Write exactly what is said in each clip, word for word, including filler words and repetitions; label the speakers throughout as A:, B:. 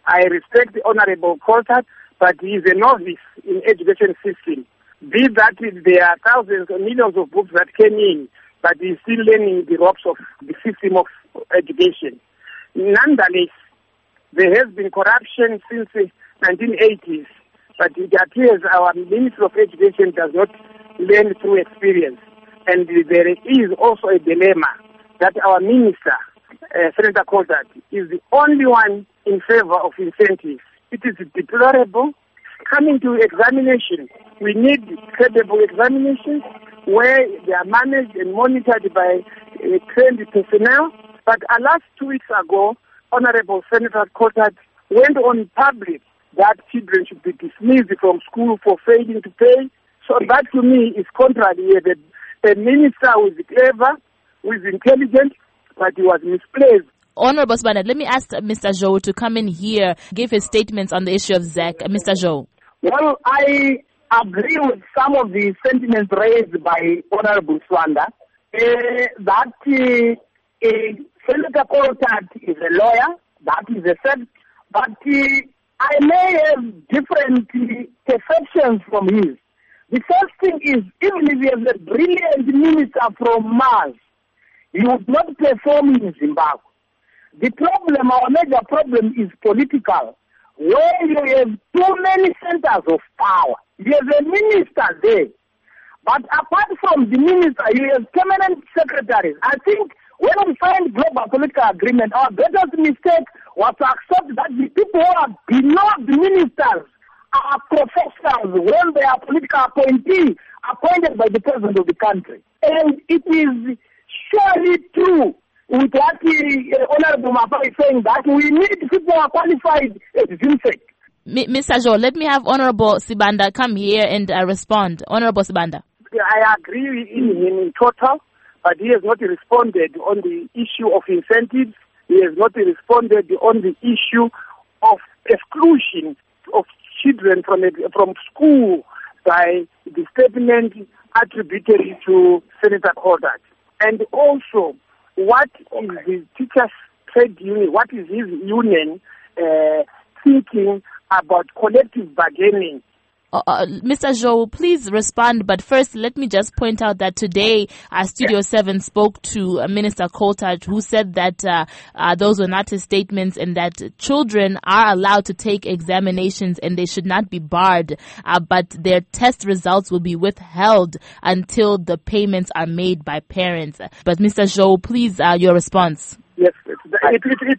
A: I respect the Honorable Coltart, but he is a novice in education system. Be that there are thousands or millions of books that came in, but he's still learning the ropes of the system of education. Nonetheless, there has been corruption since the nineteen eighties, but it appears our Minister of Education does not learn through experience. And there is also a dilemma that our Minister, uh, Senator Coltart, is the only one in favor of incentives. It is deplorable. Coming to examination, we need credible examinations where they are managed and monitored by uh, trained personnel. But alas, two weeks ago, Honorable Senator Coltart went on public that children should be dismissed from school for failing to pay. So that to me is contrary. The, the minister who is clever, who is intelligent, but he was misplaced.
B: Honorable Sibanda, let me ask Mister Zhou to come in here, give his statements on the issue of Z A C. Mister Zhou.
C: Well, I agree with some of the sentiments raised by Honorable Swanda, uh, that uh, uh, Senator Coltart is a lawyer, that is a fact, but uh, I may have different uh, perceptions from his. The first thing is, even if he is a brilliant minister from Mars, he would not perform in Zimbabwe. The problem, our major problem, is political, where you have too many centers of power. You have a minister there. But apart from the minister, you have permanent secretaries. I think when we find global political agreement, our greatest mistake was to accept that the people who are below the ministers are professionals when they are political appointees appointed by the president of the country. And it is surely true with what uh, Honorable Mapa is saying, that we need people who are qualified as Zimsek.
B: Mister Zhou, let me have Honorable Sibanda come here and uh, respond. Honorable Sibanda.
A: I agree in him in total, but he has not responded on the issue of incentives. He has not responded on the issue of exclusion of children from from school by the statement attributed to Senator Coltart. And also, what is the teachers' trade union, what is his union uh, thinking about collective bargaining?
B: Uh, uh, Mister Zhou, please respond. But first, let me just point out that today, uh, Studio seven spoke to uh, Minister Coltart, who said that uh, uh, those were not his statements and that children are allowed to take examinations and they should not be barred, uh, but their test results will be withheld until the payments are made by parents. But Mister Zhou, please, uh, your response.
A: Yes, it, it, it, it, it, it,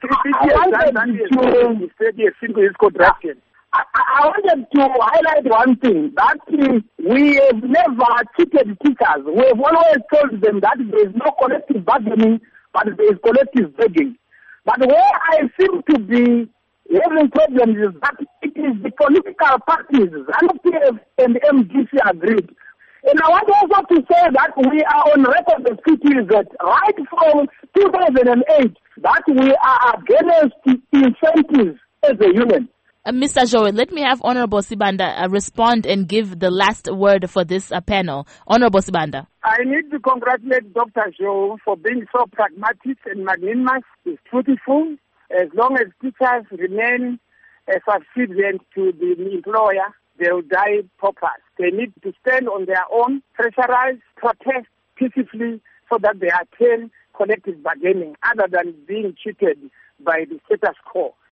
A: it, it is contraction.
C: I, I wanted to highlight one thing, that uh, we have never cheated teachers. We have always told them that there is no collective bargaining, but there is collective begging. But where I seem to be having problems is that it is the political parties, ZANU-P F and M D C agreed. And I want also to say that we are on record as P T Z right from two thousand eight, that we are against incentives as a union.
B: Uh, Mister Zhou, let me have Honorable Sibanda uh, respond and give the last word for this uh, panel. Honorable Sibanda.
A: I need to congratulate Doctor Zhou for being so pragmatic and magnanimous. It's truthful. As long as teachers remain uh, subservient to the employer, they will die paupers. They need to stand on their own, pressurize, protest peacefully so that they attain collective bargaining other than being cheated by the status quo.